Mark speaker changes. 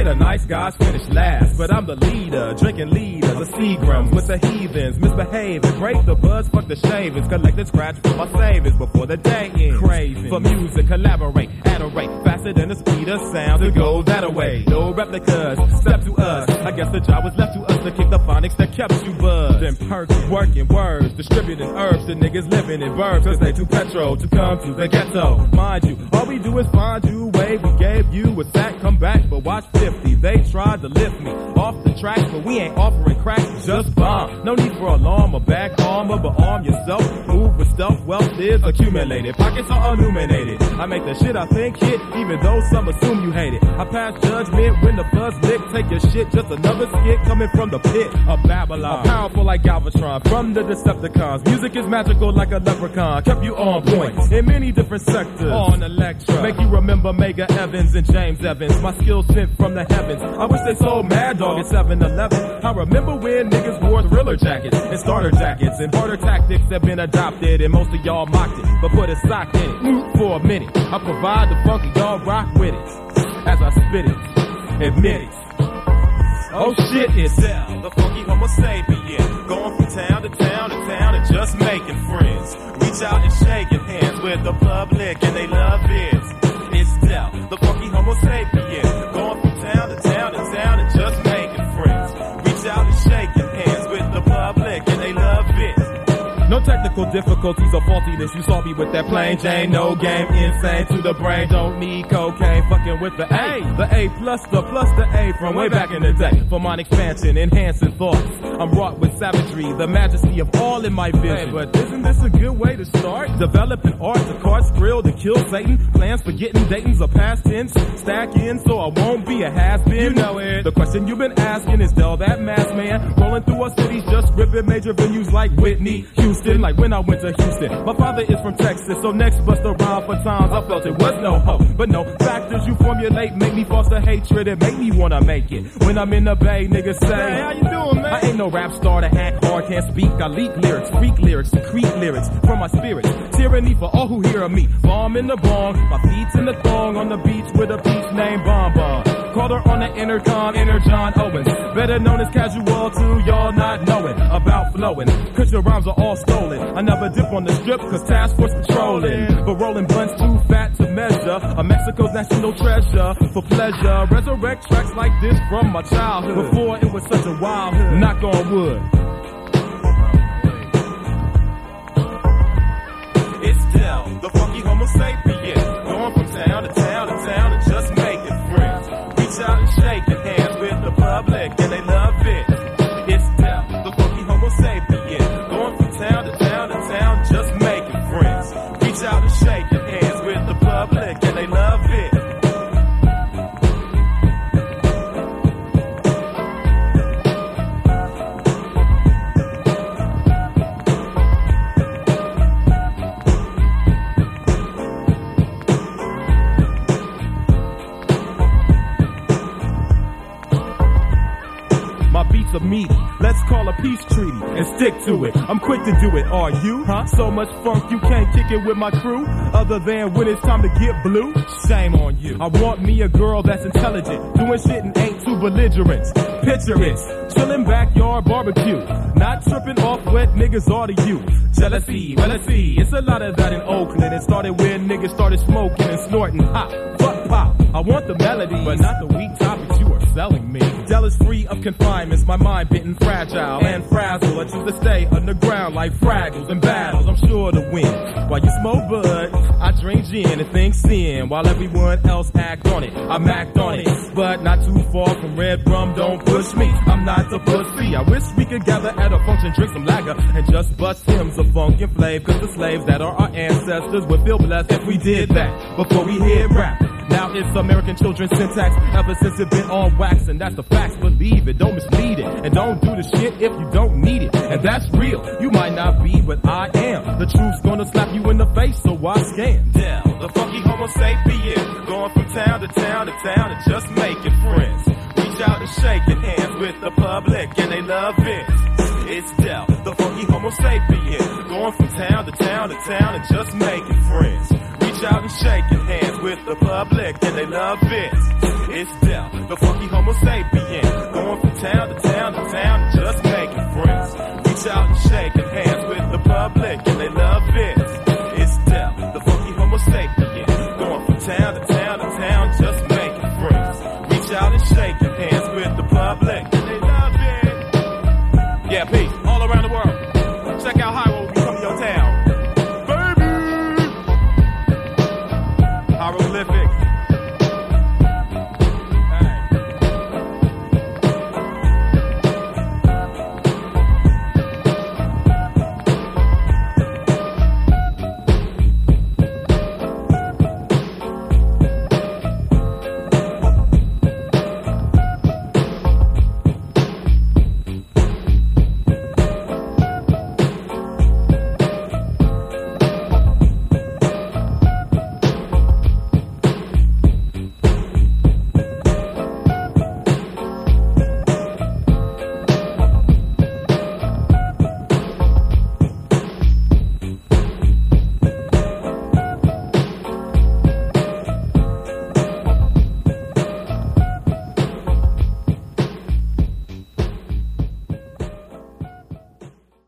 Speaker 1: the nice guys finish last, but I'm the leader, drinking leaders, the Seagrams with the heathens, misbehaving, break the buzz, fuck the shavings, collect the scratch for my savings before the day ends. Crazy for music, collaborate, at a rate faster than the speed of sound to go that away. No replicas, step to us. I guess the job was left to us to kick the phonics that kept you buzzed. Then perking, working words, distributing herbs to niggas living in burbs, cause they too petro to come to the ghetto. Mind you, all we do is find you, wave, we gave you a sack, come back, but watch 50. They tried to lift me off the tracks, but we ain't offering cracks, just bomb. No need for alarm or back armor, but arm yourself, move with stealth, wealth is accumulated, pockets are illuminated. I make the shit I think hit, even though some assume you hate it. I pass judgment when the buzz lick, take your shit, just another skit coming from the pit of Babylon. Powerful like Galvatron, from the Decepticons. Music is magical like a leprechaun, kept you on point in many different sectors. On Electra, make you remember Mega Evans and James Evans. My skills sent from the heavens. I wish they sold Mad Dog at 7-Eleven. I remember when niggas wore Thriller jackets and starter jackets, and harder tactics have been adopted, and most of y'all mocked it, but put a sock in it for a minute. I provide the funky, y'all rock with it as I spit it, admit it. Oh shit, it's Del, the funky homo sapien, going from town to town to town and just making friends. Reach out and shaking hands with the public and they love it. It's Del, the funky homo sapien, going from town to town to town and just making friends. Reach out and shaking hands with the public and they love it. No technical difficulties or faultiness. You saw me with that plain Jane. No game, insane to the brain. Don't need cocaine. Fucking with the A. The A plus the A from way back in the day. For mine expansion, enhancing thoughts. I'm wrought with savagery, the majesty of all in my vision. Hey, but isn't this a good way to start? Developing art, the cards grill to kill Satan. Plans for getting Dayton's a past tense. Stack in so I won't be a has-been. You know it. The question you've been asking is Del that masked man rolling through our cities, just ripping major venues like Whitney, Houston, like when I went to Houston. My father is from Texas, so next bust around for times I felt it was no hope. But no factors you formulate make me foster hatred and make me wanna make it. When I'm in the Bay, niggas say, hey, how you doing, man? I ain't no rap star to act hard, can't speak. I leak lyrics, freak lyrics, secrete lyrics from my spirits. Tyranny for all who hear of me. Bomb in the bong, my feet's in the thong on the beach with a beach named Bon Bon. Called her on the intercom, Inner John Owens. Better known as casual to y'all not knowing about flowing. Cause your rhymes are all stolen. I never dip on the strip cause task force patrolling. But rolling blunts too fat to measure. A Mexico's national treasure for pleasure. Resurrect tracks like this from my childhood. Before it was such a wild hood. Knock on wood. It's Del, the funky homo sapien. Going from town to town to town and just making friends. Reach out and shaking hands with the public and they love it. It's Del, the funky homo sapien. Going from town to town to town just making friends. Reach out and shaking hands with the public and they love it. A meeting. Let's call a peace treaty and stick to it. I'm quick to do it. Are you? Huh? So much funk you can't kick it with my crew. Other than when it's time to get blue. Shame on you. I want me a girl that's intelligent, doing shit and ain't too belligerent. Picture it, chillin' backyard barbecue, not tripping off wet niggas or the youth. Jealousy, well let's see, it's a lot of that in Oakland. It started when niggas started smoking and snorting hot. Fuck pop, I want the melody, but not the weak topics you are selling me. Del is free of confinements, my mind bitten fragile and frazzled. I choose to stay underground like Fraggles and battles, I'm sure to win. While you smoke bud, I drink gin and think sin. While everyone else act on it, I'm act on it. But not too far from red rum, don't push me, I'm not the pussy. I wish we could gather at a function, drink some lager, and just bust hymns of funk and flave. Cause the slaves that are our ancestors would feel blessed if we did that before we hit rap. Now it's American children's syntax ever since it been on wax, and that's the facts, believe it, don't mislead it, and don't do the shit if you don't need it, and that's real, you might not be, but I am, the truth's gonna slap you in the face, so why scam? Del, the funky homo sapien, going from town to town to town and just making friends, reach out and shaking hands with the public, and they love it. It's Del, the funky homo sapien, going from town to town to town and just making friends. Reach Reach out and shaking hands with the public, and they love it. It's Del, the funky homo sapien, going from town to town to town, just making friends. Reach out and shaking hands with the public, and they love